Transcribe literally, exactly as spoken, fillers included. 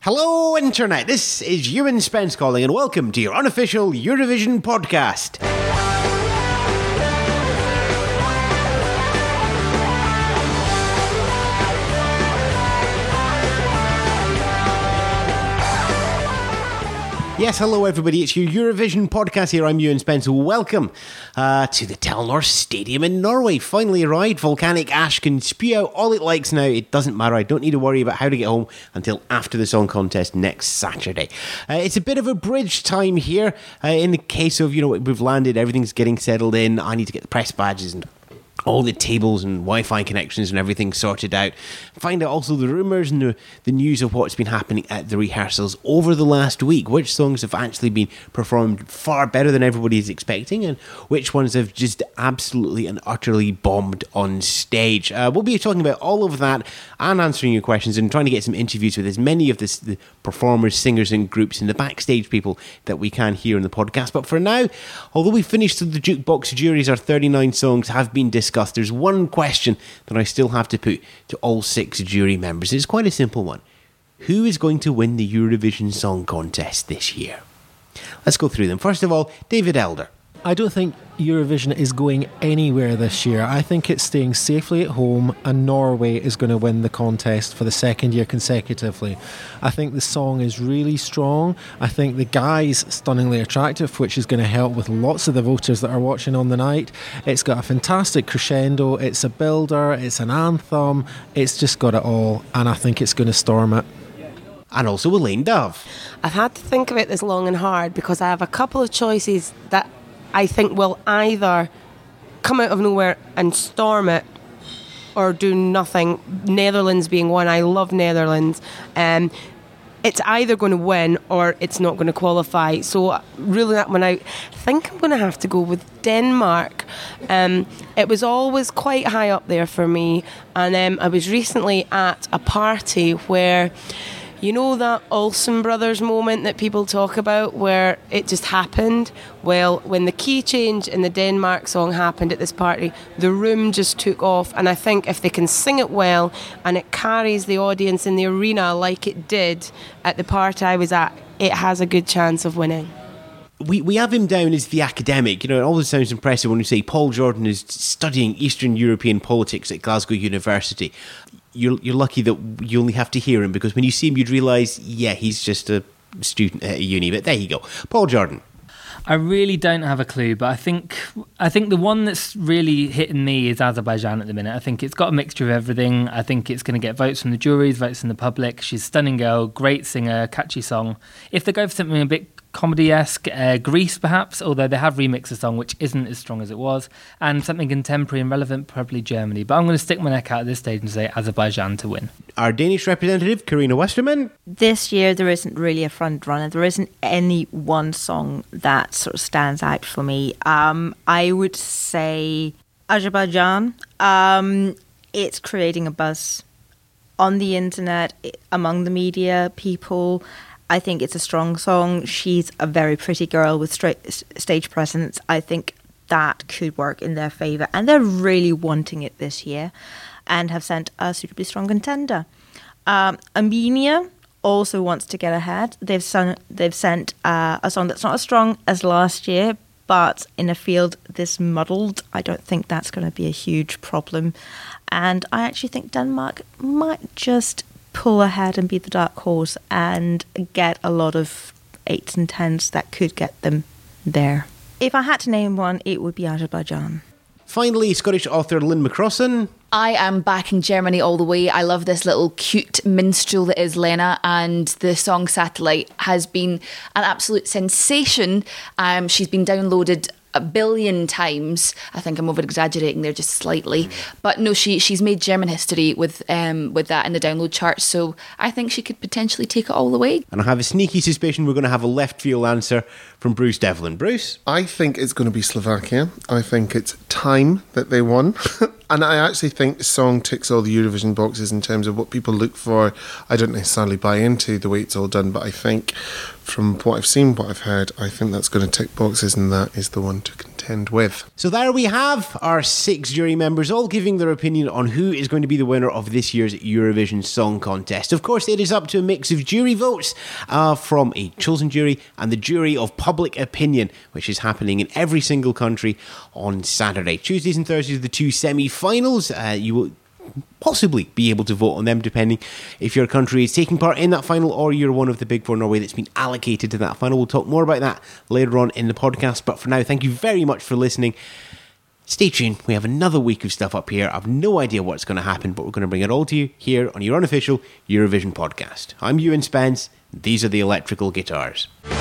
Hello, Internet. This is Ewan Spence calling, and welcome to your unofficial Eurovision podcast. Yes, hello everybody, it's your Eurovision podcast here. I'm Ewan Spence. Welcome uh, to the Telenor Stadium in Norway. Finally arrived. Volcanic ash can spew out all it likes now. It doesn't matter. I don't need to worry about how to get home until after the song contest next Saturday. Uh, it's a bit of a bridge time here. Uh, in the case of, you know, we've landed, everything's getting settled in. I need to get the press badges and all the tables and Wi-Fi connections and everything sorted out. Find out also the rumours and the, the news of what's been happening at the rehearsals over the last week. Which songs have actually been performed far better than everybody is expecting, and which ones have just absolutely and utterly bombed on stage. Uh, we'll be talking about all of that and answering your questions and trying to get some interviews with as many of this, the performers, singers and groups and the backstage people that we can hear in the podcast. But for now, although we finished the jukebox juries, our thirty-nine songs have been discussed. There's one question that I still have to put to all six jury members. It's quite a simple one. Who is going to win the Eurovision Song Contest this year? Let's go through them. First of all, David Elder. I don't think Eurovision is going anywhere this year. I think it's staying safely at home, and Norway is going to win the contest for the second year consecutively. I think the song is really strong. I think the guy's stunningly attractive, which is going to help with lots of the voters that are watching on the night. It's got a fantastic crescendo, it's a builder, it's an anthem, it's just got it all, and I think it's going to storm it. And also Elaine Dove. I've had to think about this long and hard because I have a couple of choices that I think will either come out of nowhere and storm it or do nothing. Netherlands being one. I love Netherlands. Um, it's either going to win or it's not going to qualify. So really that one, I think I'm going to have to go with Denmark. Um, it was always quite high up there for me. And um, I was recently at a party where, you know that Olsen Brothers moment that people talk about where it just happened? Well, when the key change in the Denmark song happened at this party, the room just took off. And I think if they can sing it well and it carries the audience in the arena like it did at the party I was at, it has a good chance of winning. We we have him down as the academic. You know, it always sounds impressive when you say Paul Jordan is studying Eastern European politics at Glasgow University. You're you're lucky that you only have to hear him, because when you see him, you'd realise, yeah, he's just a student at a uni. But there you go, Paul Jordan. I really don't have a clue, but I think I think the one that's really hitting me is Azerbaijan at the minute. I think it's got a mixture of everything. I think it's going to get votes from the juries, votes from the public. She's a stunning girl, great singer, catchy song. If they go for something a bit comedy-esque, uh, Greece perhaps, although they have remixed the song, which isn't as strong as it was, and something contemporary and relevant, probably Germany. But I'm going to stick my neck out at this stage and say Azerbaijan to win. Our Danish representative, Karina Westerman. This year there isn't really a front runner. There isn't any one song that sort of stands out for me. Um, I would say Azerbaijan. Um, it's creating a buzz on the internet, among the media, people. I think it's a strong song. She's a very pretty girl with straight stage presence. I think that could work in their favour. And they're really wanting it this year and have sent a suitably strong contender. Um, Armenia also wants to get ahead. They've, sung, they've sent uh, a song that's not as strong as last year, but in a field this muddled, I don't think that's going to be a huge problem. And I actually think Denmark might just pull ahead and be the dark horse and get a lot of eights and tens that could get them there. If I had to name one, it would be Azerbaijan. Finally, Scottish author Lynn McCrossan. I am backing Germany all the way. I love this little cute minstrel that is Lena, and the song Satellite has been an absolute sensation. Um, she's been downloaded a billion times. I think I'm over exaggerating there just slightly, but no, she she's made German history with um with that in the download charts. So I think she could potentially take it all the way. And I have a sneaky suspicion we're going to have a left field answer from Bruce Devlin. Bruce, I think it's going to be Slovakia. I think it's time that they won. And I actually think the song ticks all the Eurovision boxes in terms of what people look for. I don't necessarily buy into the way it's all done, but I think from what I've seen, what I've heard, I think that's going to tick boxes, and that is the one to contend. weekend with. So there we have our six jury members all giving their opinion on who is going to be the winner of this year's Eurovision Song Contest. Of course, it is up to a mix of jury votes uh, from a chosen jury and the jury of public opinion, which is happening in every single country on Saturday. Tuesdays and Thursdays are the two semi-finals. Uh, you will possibly be able to vote on them depending if your country is taking part in that final or you're one of the big four Norway that's been allocated to that final. We'll talk more about that later on in the podcast, but for now, thank you very much for listening. Stay tuned, we have another week of stuff up here. I have no idea what's going to happen, but we're going to bring it all to you here on your unofficial Eurovision podcast. I'm Ewan Spence, these are the Electrical Guitars.